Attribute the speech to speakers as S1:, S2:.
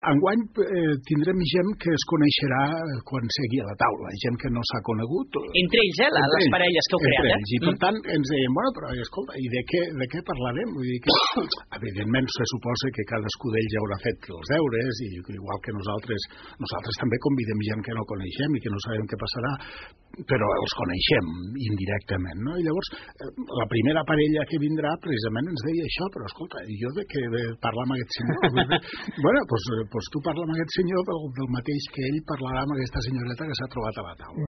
S1: Enguany tindrem gent que es coneixerà quan segui a la taula, gent que no s'ha conegut.
S2: Entre ells, les parelles que heu creat.
S1: I per tant ens deien, bueno, però escolta, i de què parlarem? Vull dir que, evidentment, se suposa que cadascú d'ells ja haurà fet els deures, i igual que nosaltres també convidem gent que no coneixem i que no sabem què passarà, però els coneixem indirectament, no? I llavors, la primera parella que vindrà precisament ens deia això, però escolta, jo de què parlar amb aquest senyor? Bueno, doncs tu parla amb aquest senyor del mateix que ell parlarà amb aquesta senyoreta que s'ha trobat a la taula.